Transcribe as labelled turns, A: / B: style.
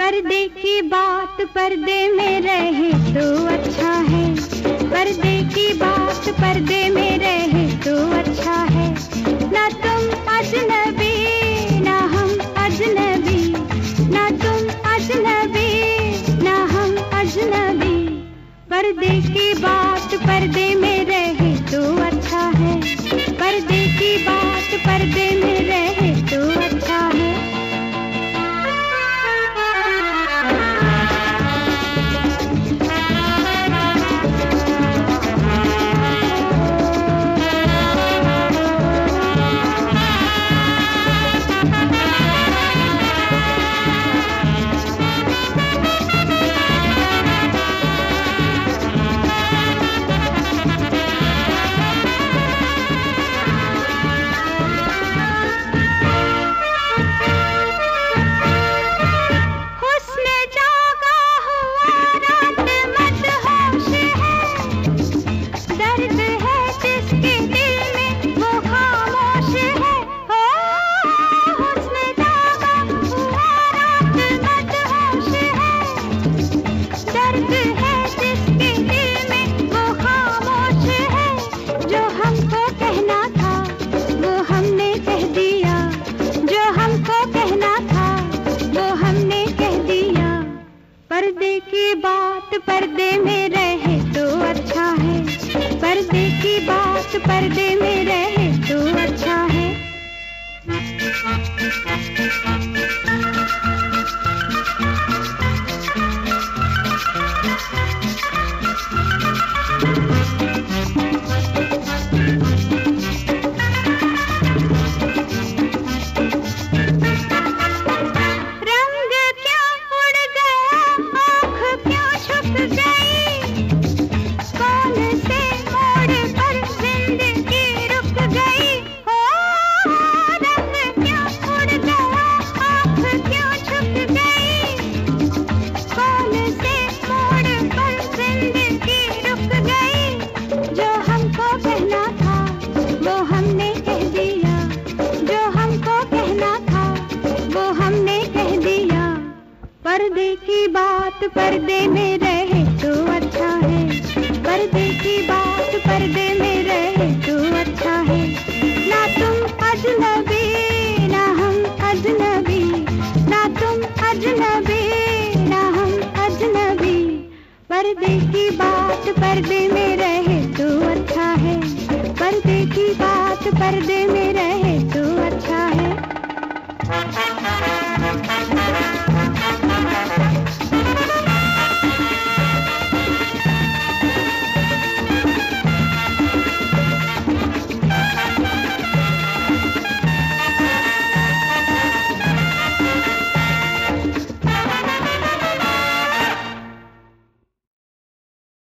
A: पर्दे की बात पर्दे में रहे तो अच्छा है, पर्दे की बात पर्दे में रहे तो अच्छा है। ना तुम अजनबी ना हम अजनबी, ना तुम अजनबी ना हम अजनबी। पर्दे की बात पर्दे में रहे तो अच्छा है, पर्दे की बात पर्दे में रहे तो अच्छा है। पर्दे की बात पर्दे में रहे तो अच्छा है, पर्दे की बात पर्दे में रहे तो अच्छा है। पर्दे की बात पर्दे में रहे तो अच्छा है, पर्दे की बात पर्दे में रहे तो अच्छा है। ना तुम अजनबी ना हम अजनबी, ना तुम अजनबी ना हम अजनबी। पर्दे की बात पर्दे में रहे तो अच्छा है, पर्दे की बात पर्दे में रहे